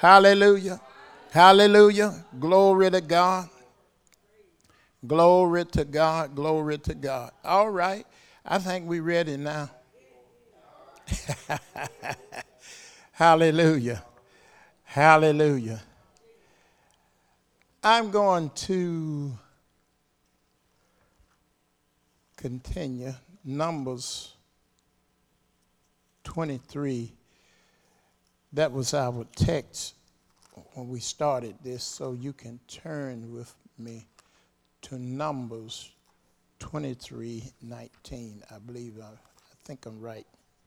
Hallelujah. Hallelujah. Glory to God. Glory to God. Glory to God. All right. I think we're ready now. Hallelujah. Hallelujah. I'm going to continue Numbers 23. That was our text when we started this, so you can turn with me to Numbers 23:19. I believe, I think I'm right.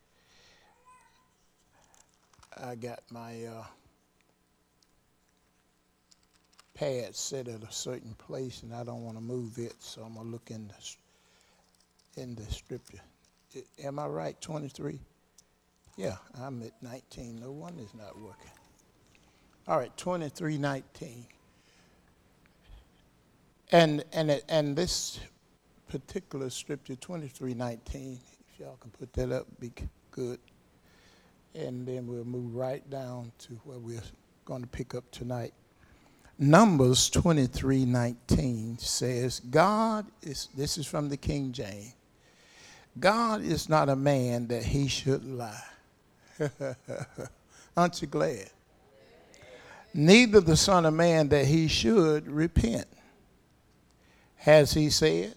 I got my pad set at a certain place, and I don't want to move it, so I'm going to look in the scripture. Am I right, 23? Yeah, I'm at 19. No wonder it's not working. All right, 23:19. And this particular scripture, 23:19, if y'all can put that up, be good. And then we'll move right down to where we're going to pick up tonight. Numbers 23:19 says, this is from the King James, God is not a man that he should lie. Aren't you glad? Neither the Son of Man that he should repent. Has he said?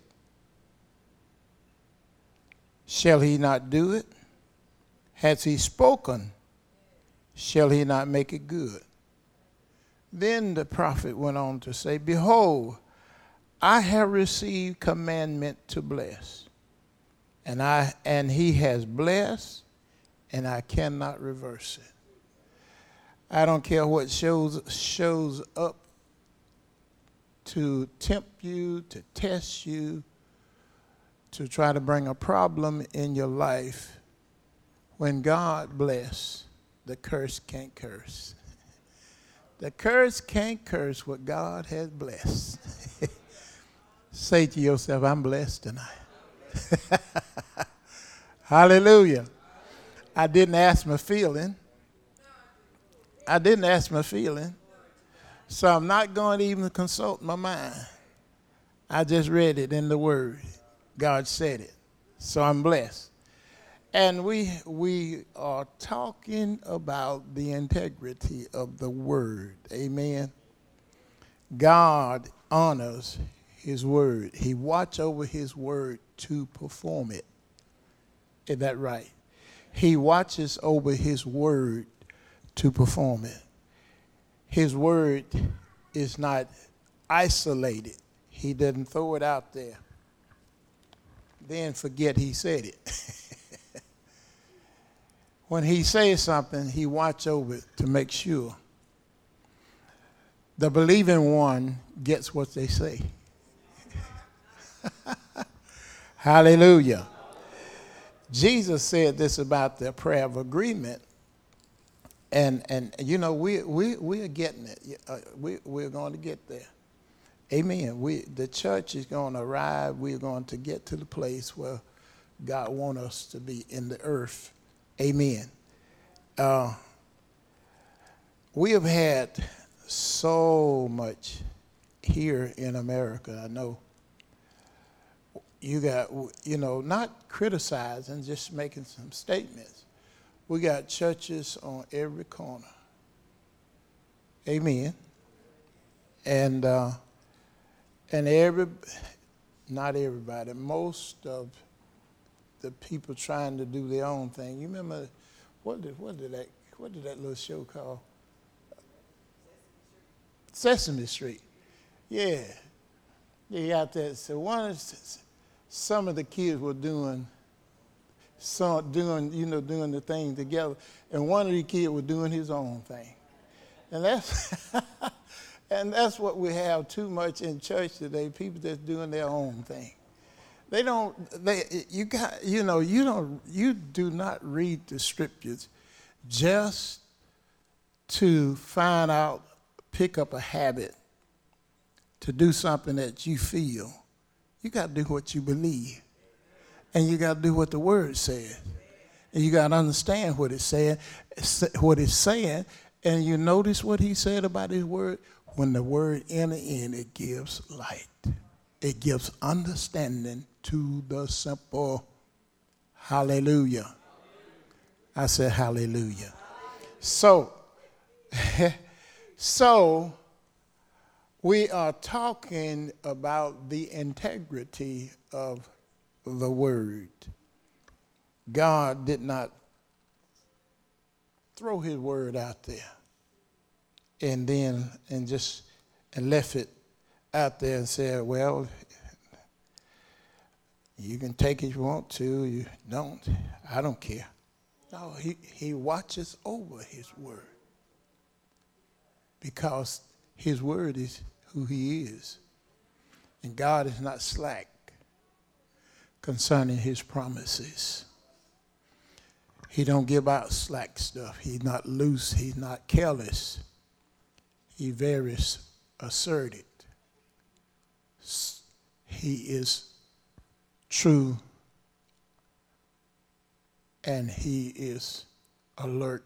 Shall he not do it? Has he spoken? Shall he not make it good? Then the prophet went on to say, behold, I have received commandment to bless. And he has blessed, and I cannot reverse it. I don't care what shows up to tempt you, to test you, to try to bring a problem in your life. When God bless, the curse can't curse. The curse can't curse what God has blessed. Say to yourself, I'm blessed tonight. Hallelujah. I didn't ask my feeling. So I'm not going to even consult my mind. I just read it in the Word. God said it. So I'm blessed. And we are talking about the integrity of the Word. Amen. God honors His Word. He watches over His Word to perform it. Is that right? He watches over His Word to perform it. His Word is not isolated. He doesn't throw it out there, then forget He said it. When He says something, He watches over it to make sure. The believing one gets what they say. Hallelujah. Jesus said this about the prayer of agreement, and you know we're getting it. We're going to get there. Amen. The church is going to arrive. We're going to get to the place where God wants us to be in the earth. Amen. We have had so much here in America. I know you got, not criticizing, just making some statements. We got churches on every corner. Amen. And not everybody, most of the people trying to do their own thing. You remember what did that little show called? Sesame Street. Yeah. They out there. So some of the kids were doing the thing together, and one of the kids was doing his own thing. And that's what we have too much in church today. People just doing their own thing. You do not read the scriptures just to find out, pick up a habit, to do something that you feel. You got to do what you believe. And you got to do what the Word says. And you got to understand what it's saying, And you notice what he said about his word? When the word enter in, it gives light. It gives understanding to the simple. Hallelujah. I said hallelujah. So we are talking about the integrity of the word. God did not throw his word out there and left it out there and said, well, you can take it if you want to, you don't, I don't care. No, he watches over his word because his word is who he is. And God is not slack concerning his promises. He don't give out slack stuff. He's not loose. He's not careless. He's very assertive. He is true and he is alert.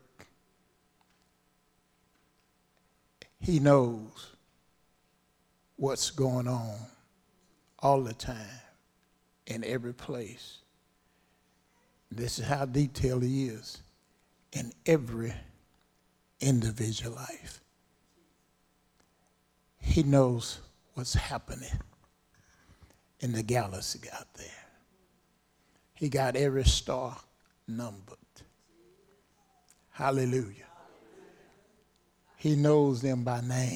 He knows what's going on all the time in every place. This is how detailed he is in every individual life. He knows what's happening in the galaxy out there. He got every star numbered. Hallelujah. He knows them by name.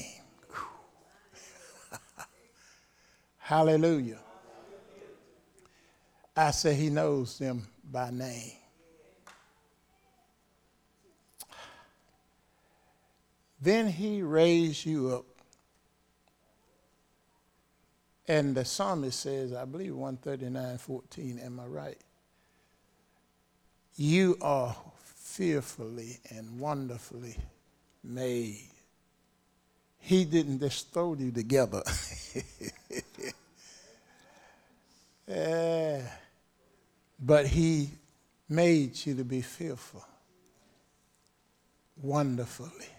Hallelujah. I say he knows them by name. Then he raised you up. And the psalmist says, I believe 139:14, am I right? You are fearfully and wonderfully made. He didn't just throw you together. But he made you to be fearful, wonderfully.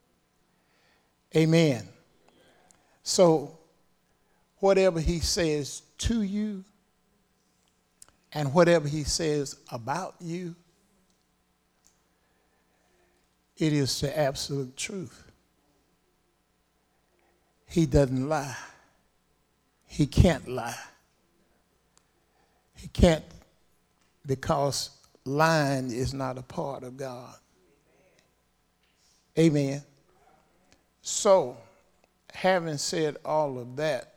Amen. So whatever he says to you and whatever he says about you, it is the absolute truth. He doesn't lie. He can't lie. He can't, because lying is not a part of God. Amen. So, having said all of that,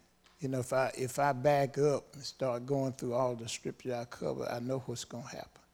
if I back up and start going through all the scripture I cover, I know what's going to happen.